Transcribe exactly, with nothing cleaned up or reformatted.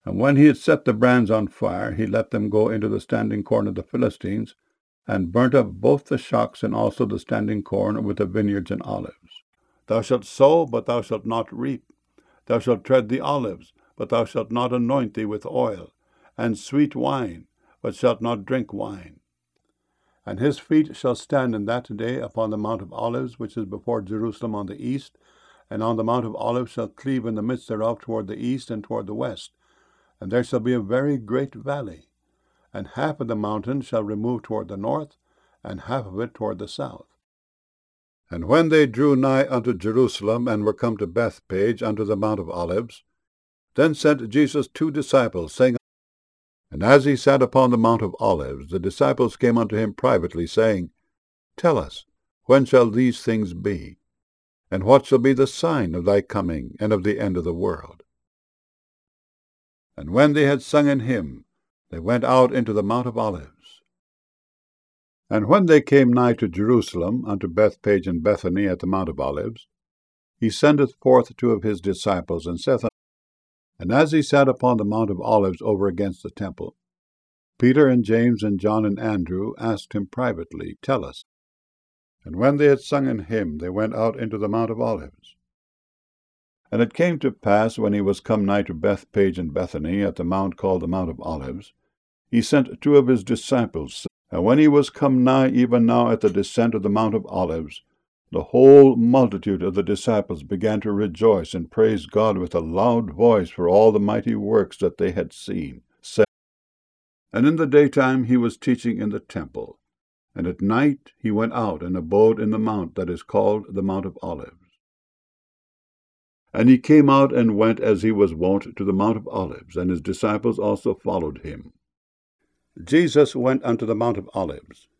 And when he had set the brands on fire, he let them go into the standing corn of the Philistines, and burnt up both the shocks and also the standing corn with the vineyards and olives. Thou shalt sow, but thou shalt not reap. Thou shalt tread the olives, but thou shalt not anoint thee with oil, and sweet wine, but shalt not drink wine. And his feet shall stand in that day upon the Mount of Olives, which is before Jerusalem on the east, and on the Mount of Olives shall cleave in the midst thereof toward the east and toward the west. And there shall be a very great valley, and half of the mountain shall remove toward the north, and half of it toward the south. And when they drew nigh unto Jerusalem, and were come to Bethpage unto the Mount of Olives, then sent Jesus two disciples, saying, And as he sat upon the Mount of Olives, the disciples came unto him privately, saying, Tell us, when shall these things be? And what shall be the sign of thy coming, and of the end of the world? And when they had sung an hymn, they went out into the Mount of Olives. And when they came nigh to Jerusalem, unto Bethpage and Bethany at the Mount of Olives, he sendeth forth two of his disciples, and saith unto them, And as he sat upon the Mount of Olives over against the temple, Peter and James and John and Andrew asked him privately, Tell us. And when they had sung an hymn, they went out into the Mount of Olives. And it came to pass, when he was come nigh to Bethpage and Bethany at the mount called the Mount of Olives, he sent two of his disciples. And when he was come nigh even now at the descent of the Mount of Olives, the whole multitude of the disciples began to rejoice and praise God with a loud voice for all the mighty works that they had seen. And in the daytime he was teaching in the temple, and at night he went out and abode in the mount that is called the Mount of Olives. And he came out and went as he was wont to the Mount of Olives, and his disciples also followed him. Jesus went unto the Mount of Olives,